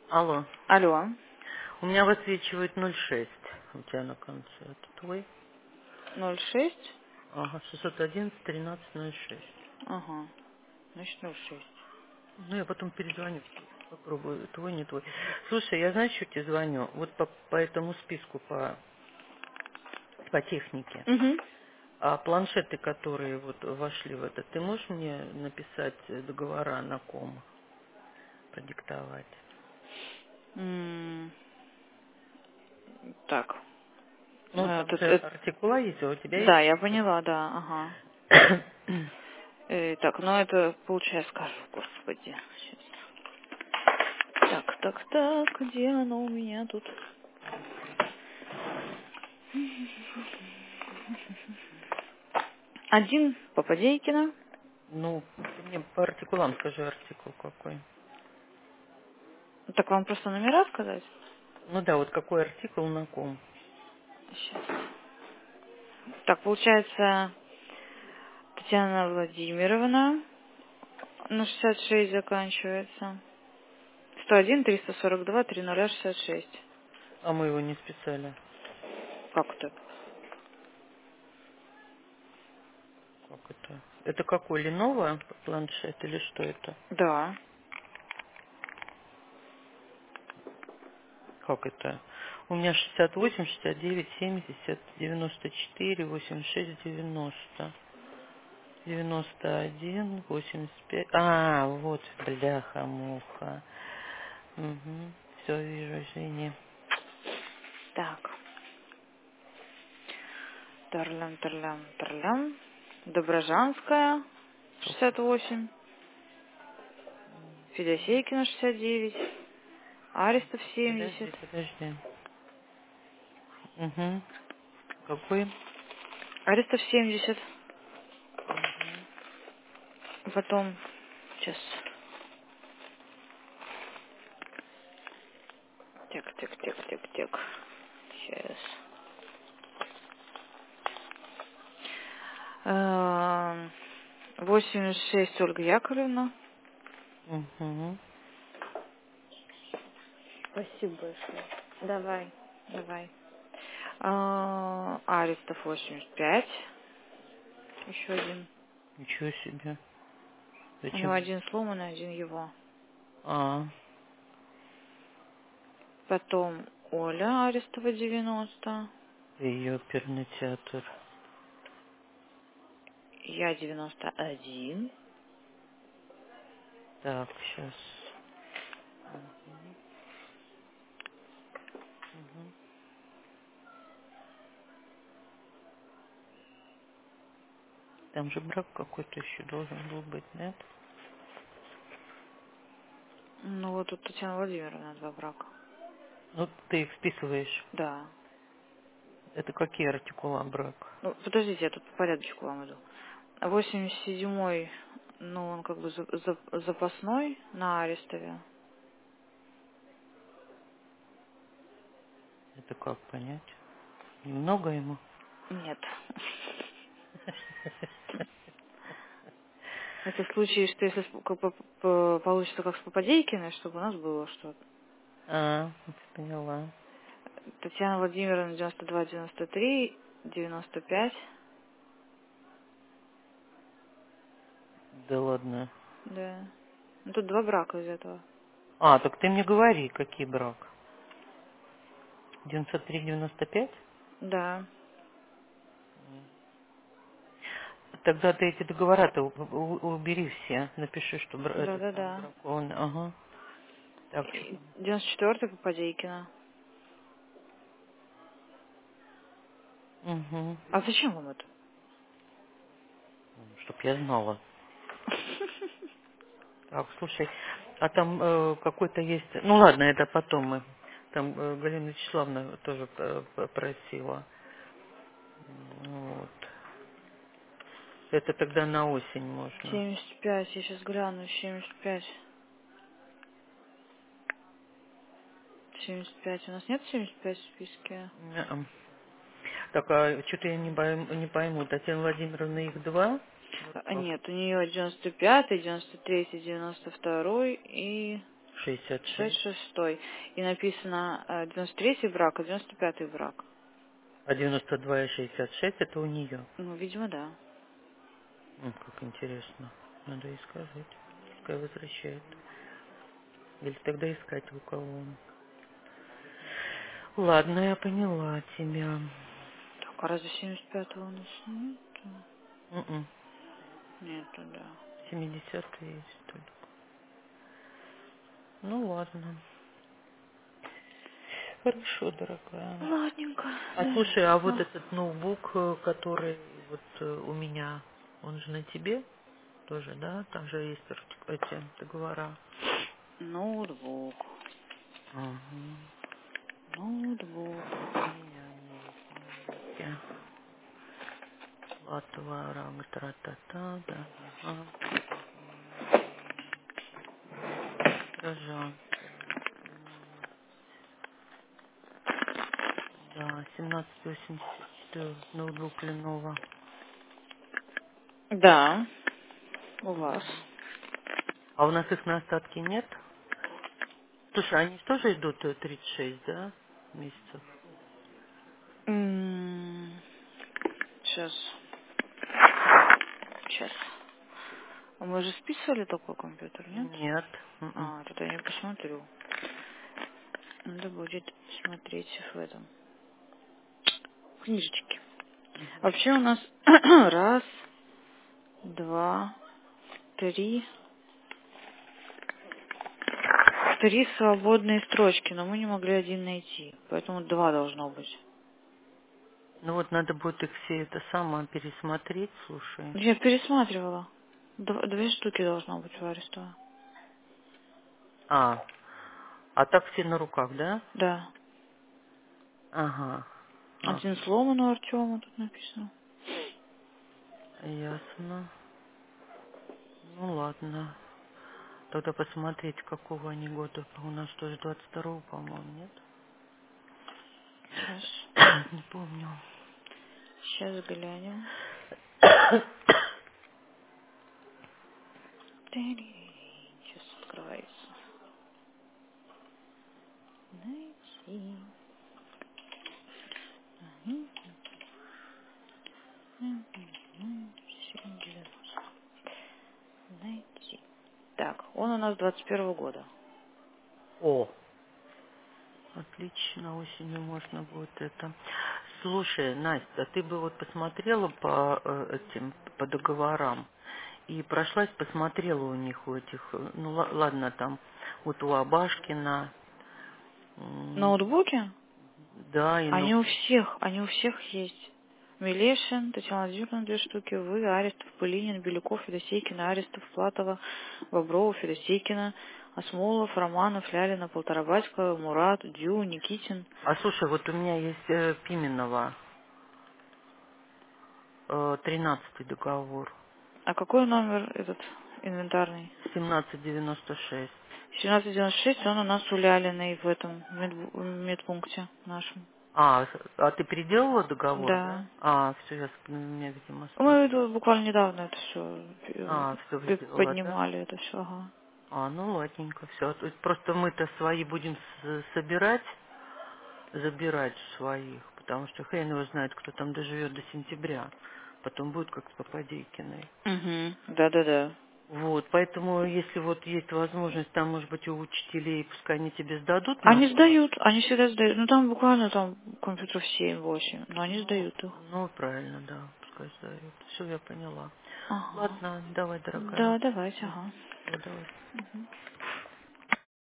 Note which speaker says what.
Speaker 1: Алло.
Speaker 2: Алло.
Speaker 1: У меня высвечивает 06 у тебя на конце. Это твой?
Speaker 2: 06?
Speaker 1: Ага, 611 1306.
Speaker 2: Ага. Значит, 06.
Speaker 1: Ну, я потом перезвоню. Попробую, твой, не твой. Слушай, я знаешь, что тебе звоню? Вот по этому списку, по технике.
Speaker 2: Угу.
Speaker 1: А планшеты, которые вот вошли в это, ты можешь мне написать договора на ком, продиктовать?
Speaker 2: Так.
Speaker 1: Ну, там
Speaker 2: Тут,
Speaker 1: же артикула есть, а у тебя есть
Speaker 2: да, я
Speaker 1: артикул?
Speaker 2: поняла, да, ага. Так, ну это получается, скажу, господи. Сейчас. Так, где оно у меня тут? Один Попадейкина.
Speaker 1: Ну, ты мне по артикулам скажи артикул какой.
Speaker 2: Так вам просто номера сказать?
Speaker 1: Ну да, вот какой артикул на ком.
Speaker 2: Сейчас. Так, получается, Татьяна Владимировна на 66 заканчивается. 101 342 3066.
Speaker 1: А мы его не списали.
Speaker 2: Как это?
Speaker 1: Как это? Это какой, Lenovo планшет или что это?
Speaker 2: Да.
Speaker 1: Как это? У меня 68, 69, 70, 94, 86, 90. 91, 85. А, вот, бляха-муха. Угу. Все, вижу, извини.
Speaker 2: Так. Тарлям. Доброжанская, 68. Федосейкина, 69. Аристов, 70.
Speaker 1: Подожди. Угу. Какой?
Speaker 2: Аристов, 70.
Speaker 1: Угу.
Speaker 2: Потом, сейчас. Так. Сейчас. 86 Ольга Яковлевна.
Speaker 1: Угу.
Speaker 2: Спасибо большое. Давай. Аристов 85. Еще один.
Speaker 1: Ничего себе.
Speaker 2: У него
Speaker 1: Зачем?
Speaker 2: один сломанный, один его.
Speaker 1: А,
Speaker 2: Потом Оля Арестова 90.
Speaker 1: ее оперный театр.
Speaker 2: Я 91.
Speaker 1: Так, сейчас. Там же брак какой-то еще должен был быть, нет?
Speaker 2: Ну вот тут Татьяна Владимировна 2 брака.
Speaker 1: Ну, ты их списываешь.
Speaker 2: Да.
Speaker 1: Это какие артикула брак?
Speaker 2: Ну, подождите, я тут по порядочку вам иду. 87-й, ну, он как бы запасной на Арестове.
Speaker 1: Это как понять? Немного ему?
Speaker 2: Нет. Это в случае, что если получится как с Попадейкиной, чтобы у нас было что-то.
Speaker 1: А, поняла.
Speaker 2: Татьяна Владимировна 92, 93, 95.
Speaker 1: Да ладно.
Speaker 2: Да. Ну, тут 2 брака из этого.
Speaker 1: А, так ты мне говори, какие брак. 93-95?
Speaker 2: Да.
Speaker 1: Тогда ты эти договора-то убери все. Напиши, что этот сам
Speaker 2: Да.
Speaker 1: бракованный. Ага. Так, что
Speaker 2: И
Speaker 1: там?
Speaker 2: 94-й Попадейкина.
Speaker 1: Угу.
Speaker 2: А зачем вам это?
Speaker 1: Чтоб я знала. Так, слушай, а там какой-то есть... Ну ладно, это потом мы... Там Галина Вячеславовна тоже просила. Вот. Это тогда на осень можно.
Speaker 2: 75, я сейчас гляну, 75. 75. У нас нет 75 в списке?
Speaker 1: Неа. Так, а что-то я не пойму. Татьяна Владимировна, их два? Вот как?
Speaker 2: Нет, у нее 95, 93, 92 и
Speaker 1: 66.
Speaker 2: 66. И написано 93-й брак, а 95-й брак.
Speaker 1: А 92 и 66 это у нее.
Speaker 2: Ну, видимо, да.
Speaker 1: Как интересно. Надо ей сказать. Пускай возвращает. Или тогда искать у кого он. Ладно, я поняла тебя.
Speaker 2: Так, а разве 75-го у нас нету?
Speaker 1: М-м.
Speaker 2: Нету, да.
Speaker 1: 70-е есть только. Ну ладно. Хорошо, дорогая.
Speaker 2: Ладненько,
Speaker 1: А
Speaker 2: да.
Speaker 1: слушай, а вот
Speaker 2: А,
Speaker 1: этот ноутбук, который вот у меня, он же на тебе тоже, да? Там же есть эти договора.
Speaker 2: ноутбук.
Speaker 1: Угу.
Speaker 2: Ноутбук.
Speaker 1: У меня они есть ноутбуки. Латвара, тра-та-та, да. Ага. Гражданский вот. Да, 1784 ноутбук Lenovo.
Speaker 2: Да, у вас.
Speaker 1: Мгм. А у нас их на остатке нет? Слушай, они же тоже идут 36, да, месяцев?
Speaker 2: Сейчас. Сейчас. А мы же списывали такой компьютер, нет?
Speaker 1: Нет. М-м.
Speaker 2: А, тогда я не посмотрю. Надо будет смотреть в этом. В книжечке. Вообще у нас раз, два, три. Три свободные строчки, но мы не могли один найти. Поэтому два должно быть.
Speaker 1: Ну вот надо будет их все это самое пересмотреть, слушай.
Speaker 2: Я пересматривала. Две штуки должно быть в Арестоа.
Speaker 1: А так все на руках, да?
Speaker 2: Да.
Speaker 1: Ага.
Speaker 2: Один
Speaker 1: Ага.
Speaker 2: сломан у Артема тут написано.
Speaker 1: Ясно. Ну ладно. Тогда посмотреть, какого они года. У нас тоже 22-го, по-моему, нет?
Speaker 2: Сейчас.
Speaker 1: Не помню.
Speaker 2: Сейчас глянем. Сейчас открывается. Найти. Мгм. 790. Найти. Так, он у нас 21-го года.
Speaker 1: О, отлично, осенью можно будет это. Слушай, Настя, а ты бы вот посмотрела по этим, по договорам и прошлась, посмотрела у них, у этих, ну ладно, там, вот у Абашкина,
Speaker 2: Ноутбуки?
Speaker 1: да, и ну,
Speaker 2: Они у всех есть. Милешин, Татьяна Владимировна, 2 штуки, вы, Арестов, Пылинин, Беляков, Федосейкина, Арестов, Платова, Боброва, Федосейкина, Осмолов, Романов, Лялина, Полторабатько, Мурат, Дю, Никитин.
Speaker 1: а слушай, вот у меня есть Пименова, 13-й договор,
Speaker 2: А какой номер этот инвентарный?
Speaker 1: 1796.
Speaker 2: 1796, он у нас у Лялиной в этом медпункте нашем.
Speaker 1: А ты переделала договор,
Speaker 2: Да.
Speaker 1: да? Все, я, у меня, видимо,
Speaker 2: Мы
Speaker 1: сто.
Speaker 2: это буквально недавно это все
Speaker 1: Все сделала, да?
Speaker 2: поднимали, это все, ага.
Speaker 1: Ну ладненько, все. Просто мы-то свои будем собирать, забирать своих, потому что хрен его знает, кто там доживет до сентября. Потом будет как с Попадейкиной.
Speaker 2: Угу. Да-да-да.
Speaker 1: Вот, поэтому, если вот есть возможность, там, может быть, у учителей, пускай они тебе сдадут на
Speaker 2: Они
Speaker 1: память.
Speaker 2: сдают, они всегда сдают. Ну там буквально там компьютеров 7-8, но они
Speaker 1: Ну,
Speaker 2: сдают их.
Speaker 1: ну, правильно, да, пускай сдают. Все, я поняла.
Speaker 2: Ага.
Speaker 1: Ладно, давай, дорогая.
Speaker 2: Да, давайте, ага.
Speaker 1: Все, давай.
Speaker 2: Мгм.